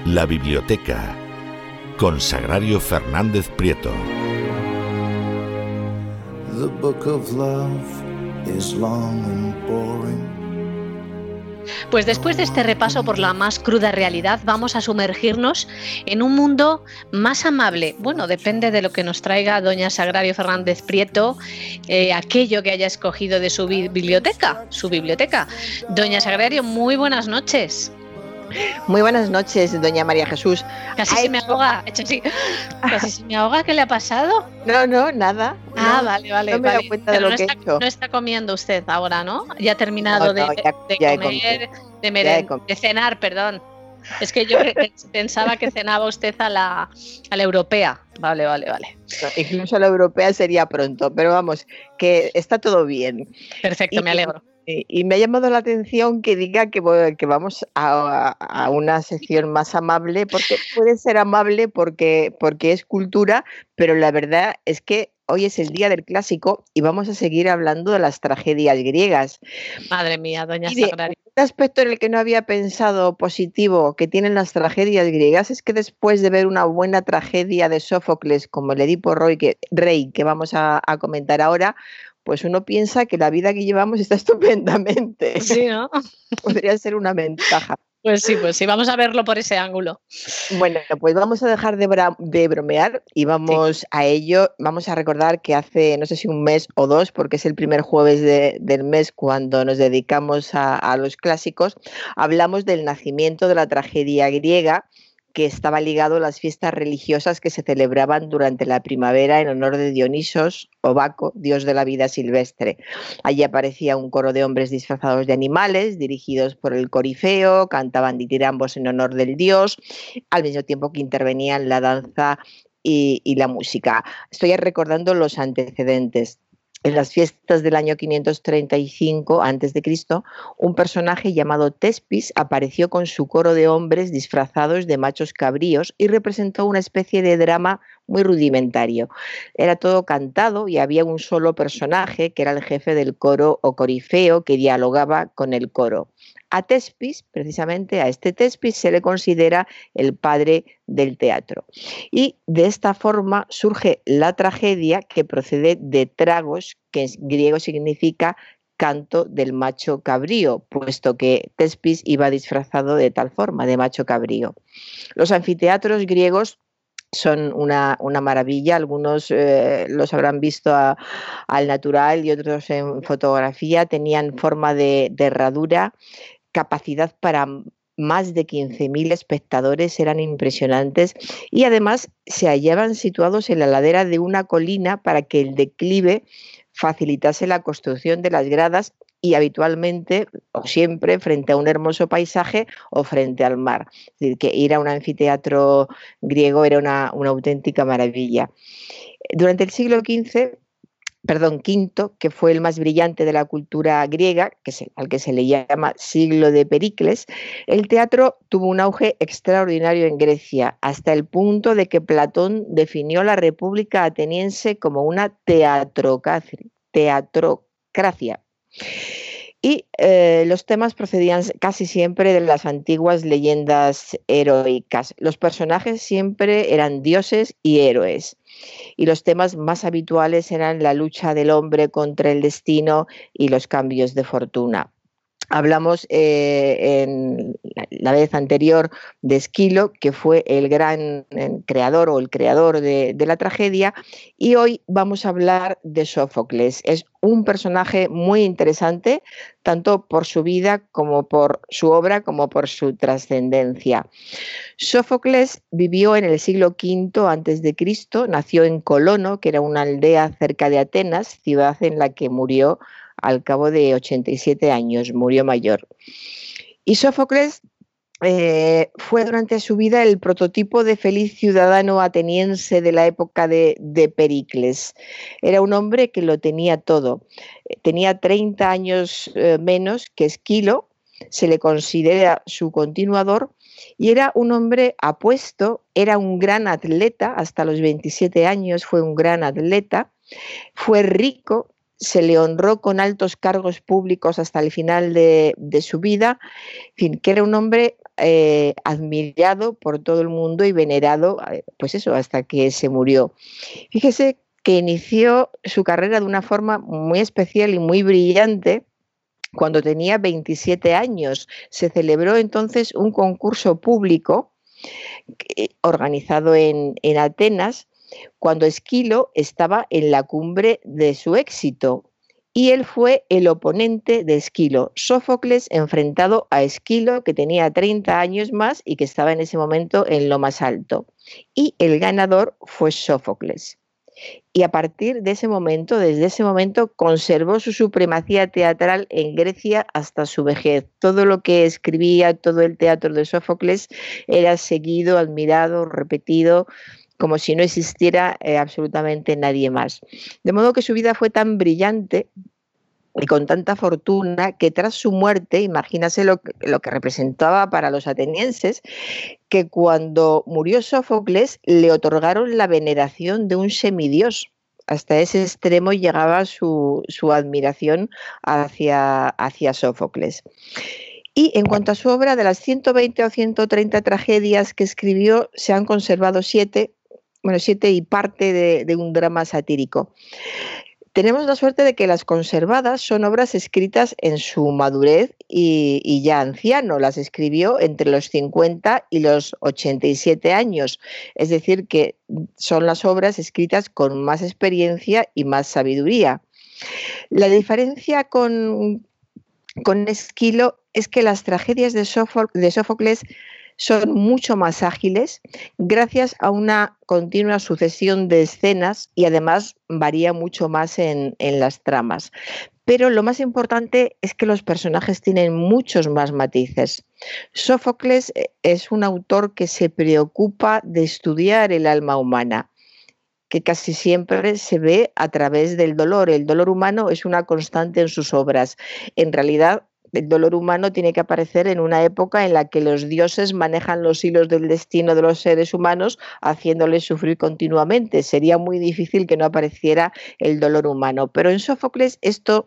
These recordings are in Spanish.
La biblioteca con Sagrario Fernández Prieto. The book of love is long and boring. Pues después de este repaso por la más cruda realidad, vamos a sumergirnos en un mundo más amable. Bueno, depende de lo que nos traiga doña Sagrario Fernández Prieto, aquello que haya escogido de su biblioteca. Doña Sagrario, muy buenas noches. Muy buenas noches, doña María Jesús. Casi se me ahoga, casi se me ahoga. ¿Qué le ha pasado? No, nada. Ah, vale. No me he dado cuenta de lo que he hecho. No está comiendo usted ahora, ¿no? Ya ha terminado de cenar, perdón. Es que yo pensaba que cenaba usted a la europea. Vale. No, incluso a la europea sería pronto, pero vamos, que está todo bien. Perfecto, me alegro. Y me ha llamado la atención que diga que vamos a una sección más amable, porque puede ser amable porque es cultura, pero la verdad es que hoy es el día del clásico y vamos a seguir hablando de las tragedias griegas. Madre mía, doña Sagrario. Un aspecto en el que no había pensado positivo que tienen las tragedias griegas es que después de ver una buena tragedia de Sófocles como el Edipo Rey que vamos a comentar ahora, pues uno piensa que la vida que llevamos está estupendamente. Sí, ¿no? Podría ser una ventaja. Pues sí, vamos a verlo por ese ángulo. Bueno, pues vamos a dejar de bromear y vamos a ello. Vamos a recordar que hace, no sé si un mes o dos, porque es el primer jueves del mes cuando nos dedicamos a los clásicos, hablamos del nacimiento de la tragedia griega, que estaba ligado a las fiestas religiosas que se celebraban durante la primavera en honor de Dionisos o Baco, dios de la vida silvestre. Allí aparecía un coro de hombres disfrazados de animales, dirigidos por el corifeo, cantaban ditirambos en honor del dios, al mismo tiempo que intervenían la danza y la música. Estoy recordando los antecedentes. En las fiestas del año 535 a.C., un personaje llamado Tespis apareció con su coro de hombres disfrazados de machos cabríos y representó una especie de drama muy rudimentario. Era todo cantado y había un solo personaje, que era el jefe del coro o corifeo, que dialogaba con el coro. A Tespis, precisamente a este Tespis, se le considera el padre del teatro. Y de esta forma surge la tragedia, que procede de tragos, que en griego significa canto del macho cabrío, puesto que Tespis iba disfrazado de tal forma, de macho cabrío. Los anfiteatros griegos son una maravilla, algunos los habrán visto al natural y otros en fotografía. Tenían forma de herradura, capacidad para más de 15.000 espectadores, eran impresionantes, y además se hallaban situados en la ladera de una colina para que el declive facilitase la construcción de las gradas, y habitualmente o siempre frente a un hermoso paisaje o frente al mar. Es decir, que ir a un anfiteatro griego era una auténtica maravilla. Durante el siglo V, que fue el más brillante de la cultura griega, al que se le llama siglo de Pericles, el teatro tuvo un auge extraordinario en Grecia, hasta el punto de que Platón definió la República ateniense como una teatrocracia. Y los temas procedían casi siempre de las antiguas leyendas heroicas. Los personajes siempre eran dioses y héroes. Y los temas más habituales eran la lucha del hombre contra el destino y los cambios de fortuna. Hablamos en la vez anterior de Esquilo, que fue el gran creador o el creador de la tragedia, y hoy vamos a hablar de Sófocles. Es un personaje muy interesante, tanto por su vida como por su obra, como por su trascendencia. Sófocles vivió en el siglo V a.C., nació en Colono, que era una aldea cerca de Atenas, ciudad en la que murió al cabo de 87 años, murió mayor. Y Sófocles fue durante su vida el prototipo de feliz ciudadano ateniense de la época de Pericles. Era un hombre que lo tenía todo. Tenía 30 años menos que Esquilo, se le considera su continuador, y era un hombre apuesto, era un gran atleta, hasta los 27 años fue un gran atleta, fue rico, se le honró con altos cargos públicos hasta el final de su vida, en fin, que era un hombre admirado por todo el mundo y venerado, pues eso, hasta que se murió. Fíjese que inició su carrera de una forma muy especial y muy brillante cuando tenía 27 años. Se celebró entonces un concurso público organizado en Atenas, cuando Esquilo estaba en la cumbre de su éxito. Y él fue el oponente de Esquilo, Sófocles, enfrentado a Esquilo, que tenía 30 años más y que estaba en ese momento en lo más alto. Y el ganador fue Sófocles. Y a partir de ese momento, desde ese momento, conservó su supremacía teatral en Grecia hasta su vejez. Todo lo que escribía, todo el teatro de Sófocles era seguido, admirado, repetido, como si no existiera absolutamente nadie más. De modo que su vida fue tan brillante y con tanta fortuna que tras su muerte, imagínase lo que representaba para los atenienses, que cuando murió Sófocles le otorgaron la veneración de un semidios. Hasta ese extremo llegaba su admiración hacia Sófocles. Y en cuanto a su obra, de las 120 o 130 tragedias que escribió, se han conservado 7 y parte de un drama satírico. Tenemos la suerte de que las conservadas son obras escritas en su madurez y ya anciano. Las escribió entre los 50 y los 87 años. Es decir, que son las obras escritas con más experiencia y más sabiduría. La diferencia con Esquilo es que las tragedias de Sófocles son mucho más ágiles gracias a una continua sucesión de escenas y además varía mucho más en las tramas. Pero lo más importante es que los personajes tienen muchos más matices. Sófocles es un autor que se preocupa de estudiar el alma humana, que casi siempre se ve a través del dolor. El dolor humano es una constante en sus obras. En realidad, el dolor humano tiene que aparecer en una época en la que los dioses manejan los hilos del destino de los seres humanos, haciéndoles sufrir continuamente. Sería muy difícil que no apareciera el dolor humano. Pero en Sófocles esto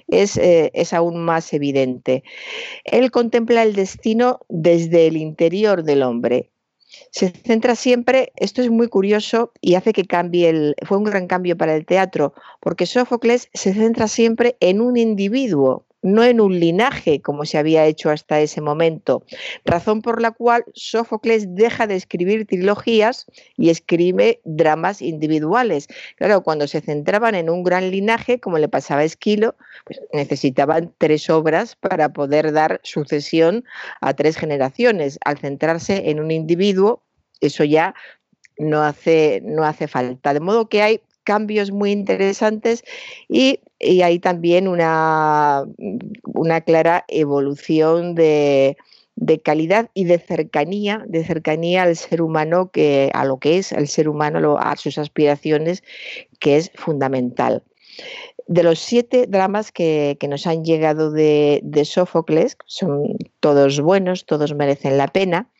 es aún más evidente. Él contempla el destino desde el interior del hombre. Se centra siempre, esto es muy curioso y hace que fue un gran cambio para el teatro, porque Sófocles se centra siempre en un individuo, no en un linaje como se había hecho hasta ese momento, razón por la cual Sófocles deja de escribir trilogías y escribe dramas individuales. Claro, cuando se centraban en un gran linaje, como le pasaba a Esquilo, pues necesitaban 3 obras para poder dar sucesión a 3 generaciones. Al centrarse en un individuo, eso ya no hace falta. De modo que hay cambios muy interesantes y hay también una clara evolución de calidad y de cercanía al ser humano, a lo que es el ser humano, a sus aspiraciones, que es fundamental. De los 7 dramas que nos han llegado de Sófocles, son todos buenos, todos merecen la pena.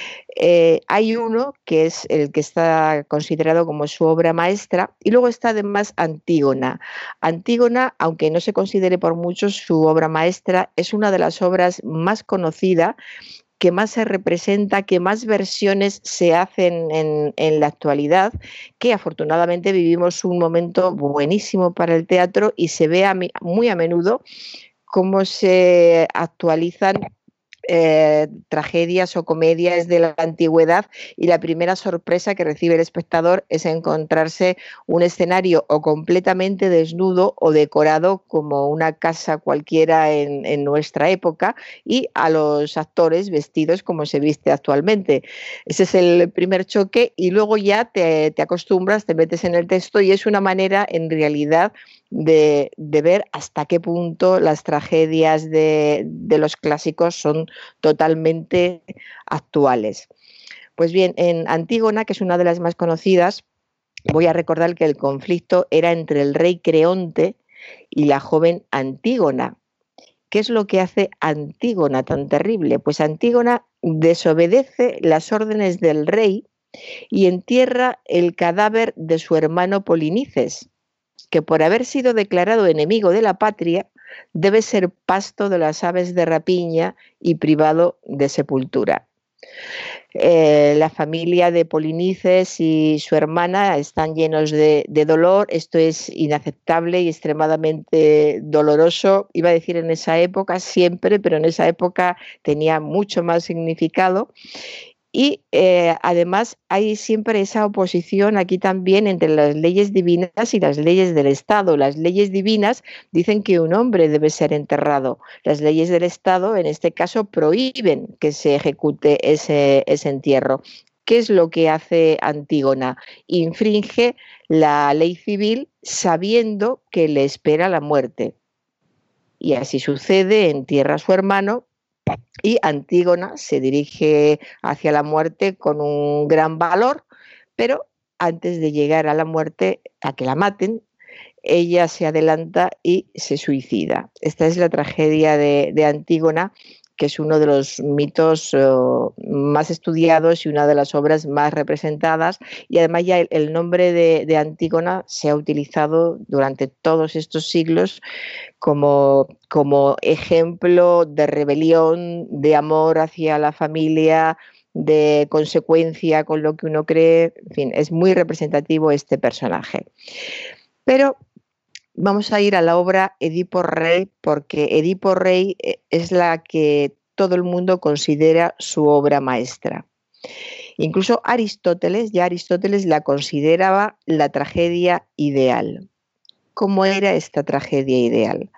Hay uno que es el que está considerado como su obra maestra y luego está además Antígona. Antígona, aunque no se considere por muchos su obra maestra, es una de las obras más conocidas, que más se representa, que más versiones se hacen en la actualidad, que afortunadamente vivimos un momento buenísimo para el teatro y se ve muy a menudo cómo se actualizan tragedias o comedias de la antigüedad, y la primera sorpresa que recibe el espectador es encontrarse un escenario o completamente desnudo o decorado como una casa cualquiera en nuestra época, y a los actores vestidos como se viste actualmente. Ese es el primer choque, y luego ya te acostumbras, te metes en el texto, y es una manera en realidad de ver hasta qué punto las tragedias de los clásicos son totalmente actuales. Pues bien, en Antígona, que es una de las más conocidas, voy a recordar que el conflicto era entre el rey Creonte y la joven Antígona. ¿Qué es lo que hace Antígona tan terrible? Pues Antígona desobedece las órdenes del rey y entierra el cadáver de su hermano Polinices. que por haber sido declarado enemigo de la patria, debe ser pasto de las aves de rapiña y privado de sepultura. La familia de Polinices y su hermana están llenos de dolor. Esto es inaceptable y extremadamente doloroso. Iba a decir en esa época, siempre, pero en esa época tenía mucho más significado. Y además hay siempre esa oposición aquí también entre las leyes divinas y las leyes del Estado. Las leyes divinas dicen que un hombre debe ser enterrado. Las leyes del Estado, en este caso, prohíben que se ejecute ese entierro. ¿Qué es lo que hace Antígona? Infringe la ley civil sabiendo que le espera la muerte. Y así sucede, entierra a su hermano. Y Antígona se dirige hacia la muerte con un gran valor, pero antes de llegar a la muerte, a que la maten, ella se adelanta y se suicida. Esta es la tragedia de Antígona, que es uno de los mitos más estudiados y una de las obras más representadas, y además ya el nombre de Antígona se ha utilizado durante todos estos siglos como ejemplo de rebelión, de amor hacia la familia, de consecuencia con lo que uno cree. En fin, es muy representativo este personaje. Pero vamos a ir a la obra Edipo Rey, porque Edipo Rey es la que todo el mundo considera su obra maestra. Incluso Aristóteles la consideraba la tragedia ideal. ¿Cómo era esta tragedia ideal?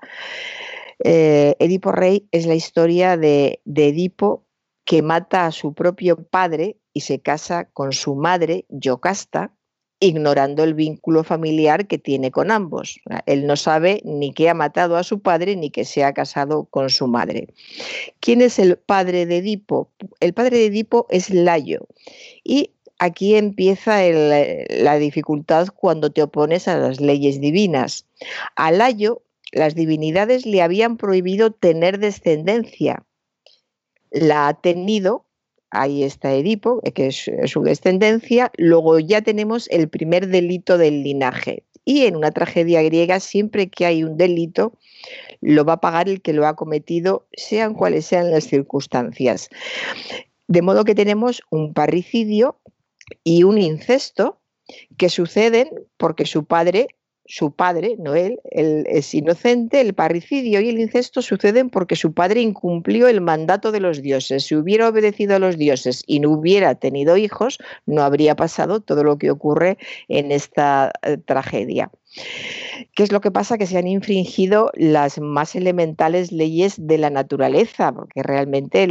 Edipo Rey es la historia de Edipo, que mata a su propio padre y se casa con su madre, Yocasta, ignorando el vínculo familiar que tiene con ambos. Él no sabe ni que ha matado a su padre ni que se ha casado con su madre. ¿Quién es el padre de Edipo? El padre de Edipo es Layo. Y aquí empieza la dificultad cuando te opones a las leyes divinas. A Layo, las divinidades le habían prohibido tener descendencia. La ha tenido. Ahí está Edipo, que es su descendencia. Luego ya tenemos el primer delito del linaje. Y en una tragedia griega, siempre que hay un delito, lo va a pagar el que lo ha cometido, sean cuales sean las circunstancias. De modo que tenemos un parricidio y un incesto que suceden porque su padre, no él es inocente. El parricidio y el incesto suceden porque su padre incumplió el mandato de los dioses. Si hubiera obedecido a los dioses y no hubiera tenido hijos, no habría pasado todo lo que ocurre en esta tragedia. ¿Qué es lo que pasa? Que se han infringido las más elementales leyes de la naturaleza, porque realmente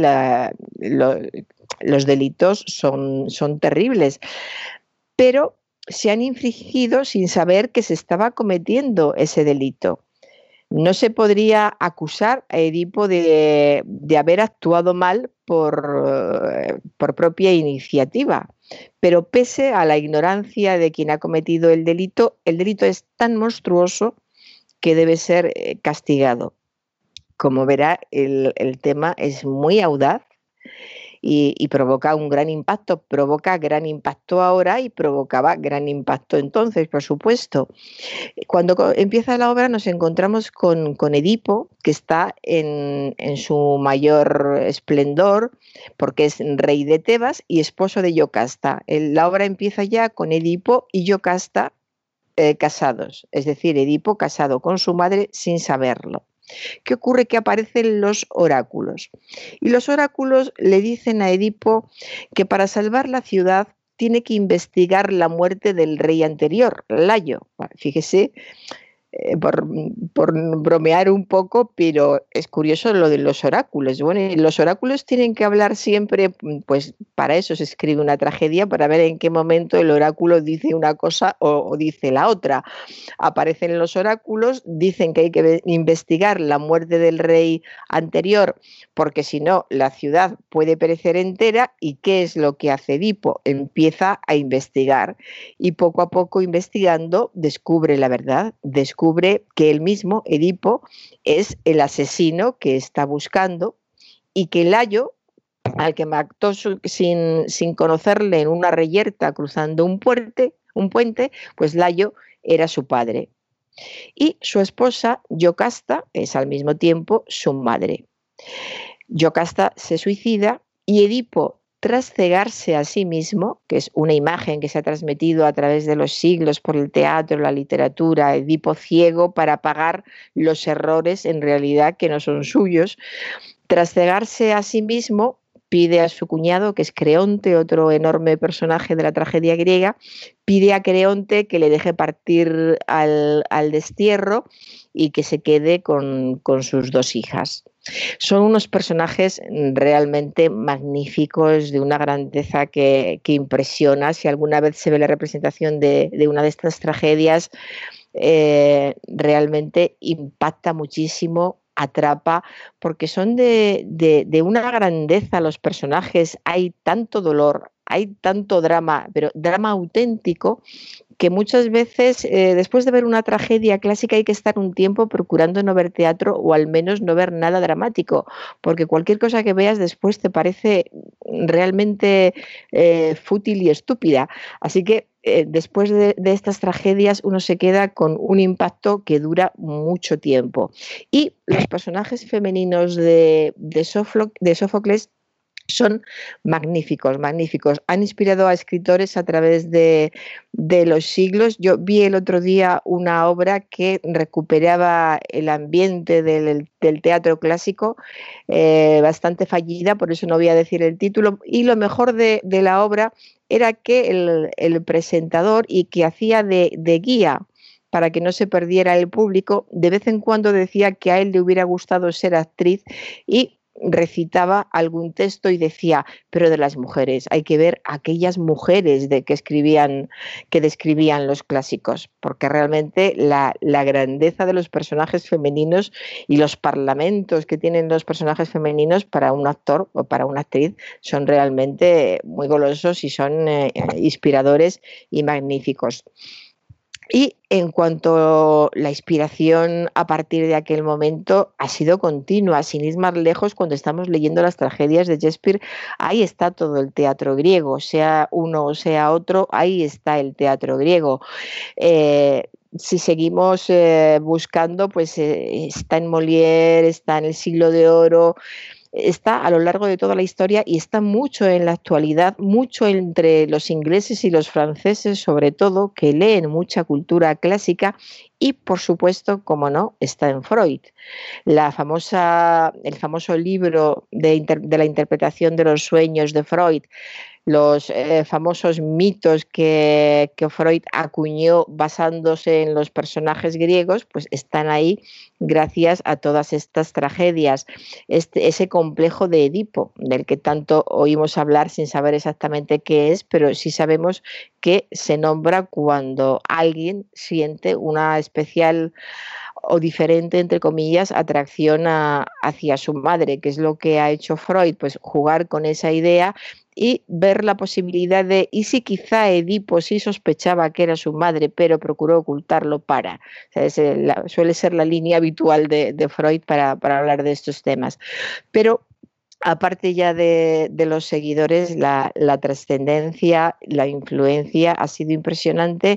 los delitos son terribles. Pero se han infringido sin saber que se estaba cometiendo ese delito. No se podría acusar a Edipo de haber actuado mal por propia iniciativa, pero pese a la ignorancia de quien ha cometido el delito es tan monstruoso que debe ser castigado. Como verá, el tema es muy audaz y provoca un gran impacto. Provoca gran impacto ahora y provocaba gran impacto entonces, por supuesto. Cuando empieza la obra nos encontramos con Edipo, que está en su mayor esplendor, porque es rey de Tebas y esposo de Yocasta. La obra empieza ya con Edipo y Yocasta casados, es decir, Edipo casado con su madre sin saberlo. ¿Qué ocurre? Que aparecen los oráculos. Y los oráculos le dicen a Edipo que para salvar la ciudad tiene que investigar la muerte del rey anterior, Layo. Fíjese, por bromear un poco, pero es curioso lo de los oráculos. Bueno, y los oráculos tienen que hablar siempre, pues para eso se escribe una tragedia, para ver en qué momento el oráculo dice una cosa o dice la otra. Aparecen los oráculos, dicen que hay que investigar la muerte del rey anterior, porque si no, la ciudad puede perecer entera. ¿Y qué es lo que hace Edipo? Empieza a investigar y poco a poco investigando descubre la verdad, descubre que él mismo, Edipo, es el asesino que está buscando y que Layo, al que mató sin conocerle en una reyerta cruzando un puente, pues Layo era su padre. y su esposa, Yocasta, es al mismo tiempo su madre. Yocasta se suicida y Edipo, tras cegarse a sí mismo, que es una imagen que se ha transmitido a través de los siglos por el teatro, la literatura, Edipo ciego para pagar los errores en realidad que no son suyos, tras cegarse a sí mismo, pide a su cuñado, que es Creonte, otro enorme personaje de la tragedia griega, pide a Creonte que le deje partir al destierro y que se quede con sus 2 hijas. Son unos personajes realmente magníficos, de una grandeza que impresiona. Si alguna vez se ve la representación de una de estas tragedias, realmente impacta muchísimo, atrapa, porque son de una grandeza los personajes, hay tanto dolor, hay tanto drama, pero drama auténtico, que muchas veces después de ver una tragedia clásica hay que estar un tiempo procurando no ver teatro o al menos no ver nada dramático, porque cualquier cosa que veas después te parece realmente fútil y estúpida. Así que después de estas tragedias uno se queda con un impacto que dura mucho tiempo. Y los personajes femeninos de Sófocles son magníficos, magníficos. Han inspirado a escritores a través de los siglos. Yo vi el otro día una obra que recuperaba el ambiente del teatro clásico, bastante fallida, por eso no voy a decir el título, y lo mejor de la obra era que el presentador, y que hacía de guía para que no se perdiera el público, de vez en cuando decía que a él le hubiera gustado ser actriz y recitaba algún texto y decía, pero de las mujeres, hay que ver aquellas mujeres que describían los clásicos, porque realmente la grandeza de los personajes femeninos y los parlamentos que tienen los personajes femeninos para un actor o para una actriz son realmente muy golosos y son inspiradores y magníficos. Y en cuanto a la inspiración a partir de aquel momento ha sido continua, sin ir más lejos, cuando estamos leyendo las tragedias de Shakespeare, ahí está todo el teatro griego, sea uno o sea otro, ahí está el teatro griego. Si seguimos buscando, pues está en Molière, está en el Siglo de Oro, está a lo largo de toda la historia y está mucho en la actualidad, mucho entre los ingleses y los franceses, sobre todo, que leen mucha cultura clásica y, por supuesto, como no, está en Freud. El famoso libro de la interpretación de los sueños de Freud, los famosos mitos que Freud acuñó basándose en los personajes griegos, pues están ahí gracias a todas estas tragedias. Ese complejo de Edipo, del que tanto oímos hablar sin saber exactamente qué es, pero sí sabemos que se nombra cuando alguien siente una especial o diferente, entre comillas, atracción hacia su madre, que es lo que ha hecho Freud, pues jugar con esa idea y ver la posibilidad de, y si quizá Edipo sí sospechaba que era su madre, pero procuró ocultarlo para. O sea, suele ser la línea habitual de Freud para hablar de estos temas. Pero aparte ya de los seguidores, la trascendencia, la influencia ha sido impresionante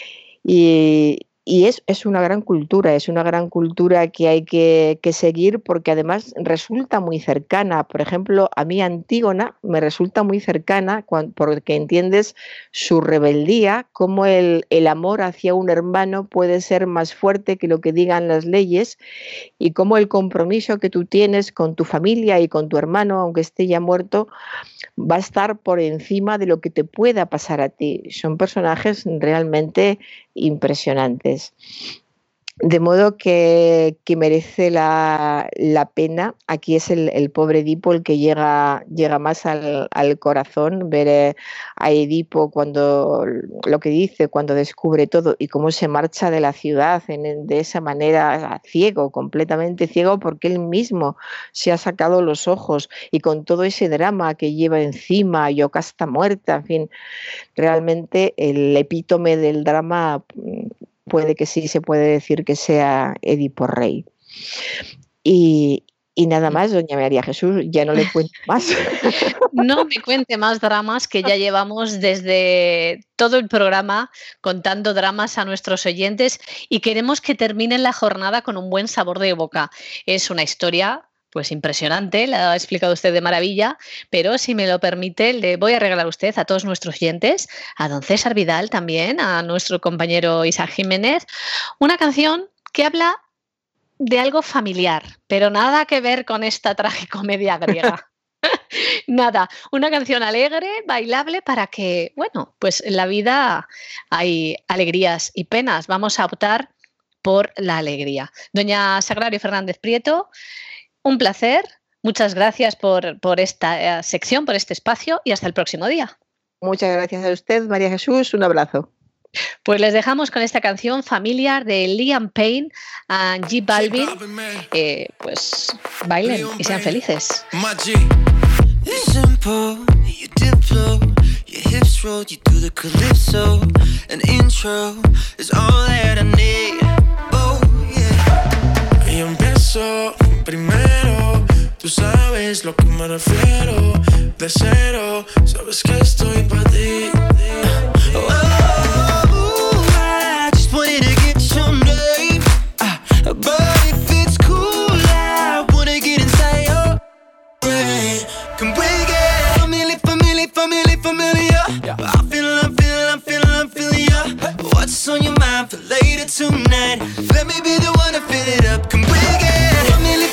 y es una gran cultura que hay que seguir, porque además resulta muy cercana. Por ejemplo, a mí Antígona me resulta muy cercana porque entiendes su rebeldía, cómo el amor hacia un hermano puede ser más fuerte que lo que digan las leyes, y cómo el compromiso que tú tienes con tu familia y con tu hermano, aunque esté ya muerto, va a estar por encima de lo que te pueda pasar a ti. Son personajes realmente impresionantes. De modo que merece la pena. Aquí es el pobre Edipo el que llega más al corazón, ver a Edipo cuando lo que dice, cuando descubre todo y cómo se marcha de la ciudad de esa manera, ciego, completamente ciego, porque él mismo se ha sacado los ojos, y con todo ese drama que lleva encima, Yocasta muerta, en fin, realmente el epítome del drama. Puede que sí, se puede decir que sea Edipo Rey. Y Y nada más, doña María Jesús, ya no le cuento más. No me cuente más dramas, que ya llevamos desde todo el programa contando dramas a nuestros oyentes y queremos que terminen la jornada con un buen sabor de boca. Es una historia pues impresionante, la ha explicado usted de maravilla, pero si me lo permite, le voy a regalar a usted, a todos nuestros oyentes, a don César Vidal también, a nuestro compañero Isaac Jiménez, una canción que habla de algo familiar, pero nada que ver con esta tragicomedia griega. Nada, una canción alegre, bailable, para que, bueno, pues en la vida hay alegrías y penas. Vamos a optar por la alegría. Doña Sagrario Fernández Prieto, un placer. Muchas gracias por esta sección, por este espacio y hasta el próximo día. Muchas gracias a usted, María Jesús. Un abrazo. Pues les dejamos con esta canción Familiar de Liam Payne y J Balvin. Pues bailen y sean felices. Primero, tú sabes lo que me refiero. De cero, sabes que estoy para ti. I just wanted to get your name. But if it's cool, I wanna get inside your brain. Can we get familiar? I'm feeling ya. What's on your mind for later tonight? Let me be the one to fill it up. Can we get familiar?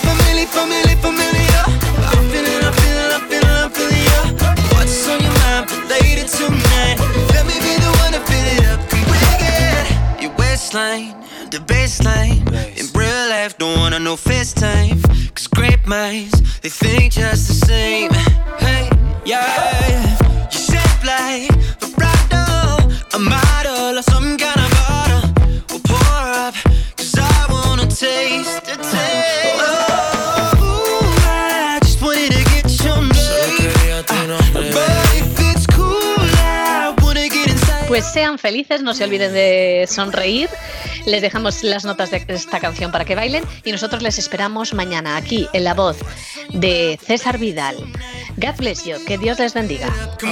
I'm feeling ya. What's on your mind for later tonight? Let me be the one to fill it up. Can we get your waistline, the baseline? In real life, don't wanna know FaceTime. Cause great minds, they think just the same. Hey, yeah. You shape like vibrato, a model or some kind of bottle. We'll pour up, cause I wanna taste the taste. I just wanted to get your name. But if it's cool, I wanna get inside. Pues sean felices, no se olviden de sonreír. Les dejamos las notas de esta canción para que bailen y nosotros les esperamos mañana aquí en la voz de César Vidal. God bless you, que Dios les bendiga.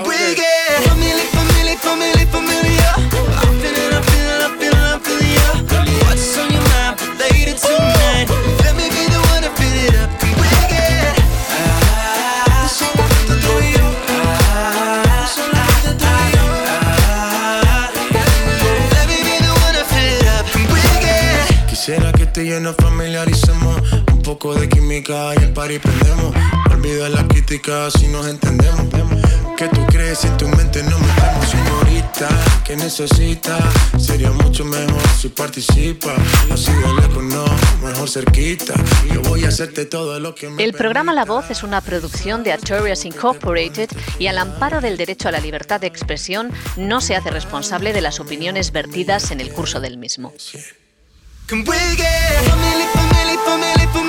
Quisiera que te y nos familiaricemos. Un poco de química y el party prendemos. Olvida la crítica si nos entendemos. Que tú crees en tu mente no metemos. Señorita, que necesita. Sería mucho mejor si participa. Así de lejos no, mejor cerquita. Yo voy a hacerte todo lo que me El programa La Voz es una producción de Artorias Incorporated y al amparo del derecho a la libertad de expresión no se hace responsable de las opiniones vertidas en el curso del mismo. Can we get familiar?